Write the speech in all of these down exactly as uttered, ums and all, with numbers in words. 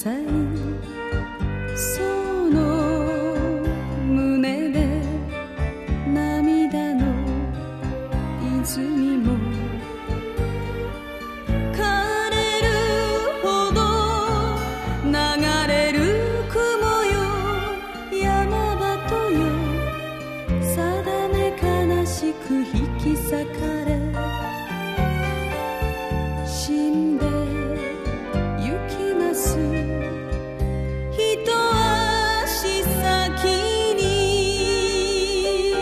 さい。その胸で涙の泉も枯れるほど流れる雲よ、山鳩よ、定め悲しく引き裂かれ死んでゆきます。一足先に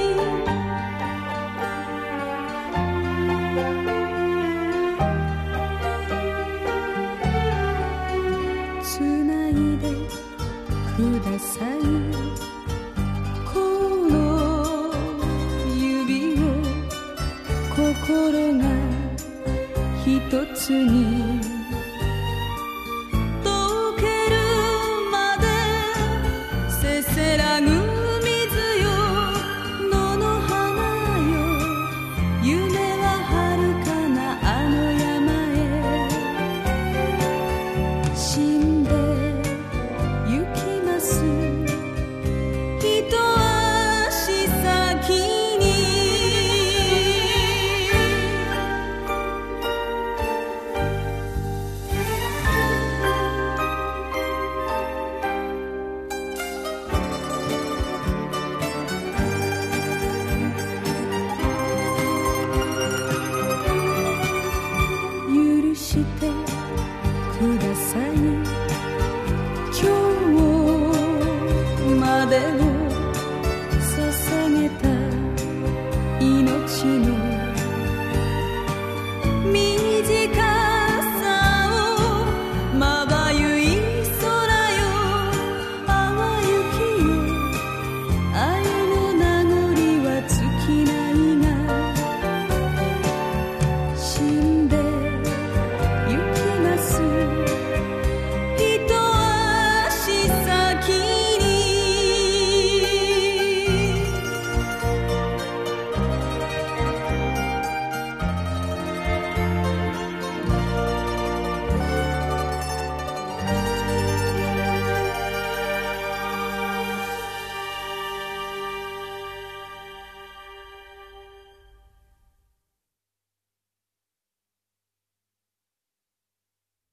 つないでください。この指を心が一つに溶けるまでせせらぐ水よ、野の花よ、夢は遥かなあの山へ死んでゆきます。一足先に許してください。今日までを捧げた命の